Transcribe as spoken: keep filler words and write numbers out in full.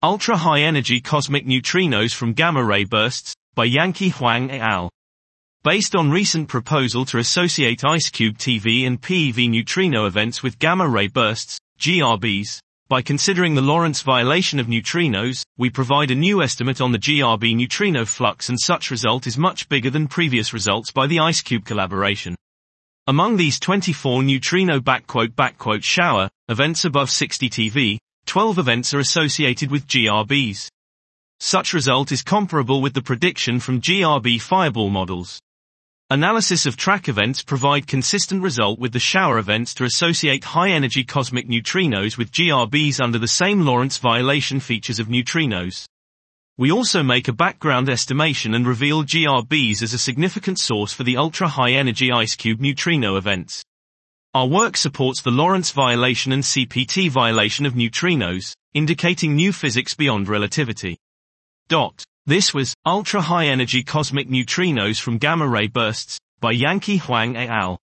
Ultra-high-energy cosmic neutrinos from gamma-ray bursts, by Yankee Huang et al. Based on recent proposal to associate IceCube T V and P E V neutrino events with gamma-ray bursts, G R Bs, by considering the Lorentz violation of neutrinos, we provide a new estimate on the G R B neutrino flux, and such result is much bigger than previous results by the IceCube collaboration. Among these twenty-four neutrino backquote backquote shower events above sixty T V, twelve events are associated with G R Bs. Such result is comparable with the prediction from G R B fireball models. Analysis of track events provide consistent result with the shower events to associate high-energy cosmic neutrinos with G R Bs under the same Lorentz violation features of neutrinos. We also make a background estimation and reveal G R Bs as a significant source for the ultra-high-energy IceCube neutrino events. Our work supports the Lorentz violation and C P T violation of neutrinos, indicating new physics beyond relativity. Dot. This was Ultra-High-Energy Cosmic Neutrinos from Gamma-Ray Bursts, by Yankee Huang et al.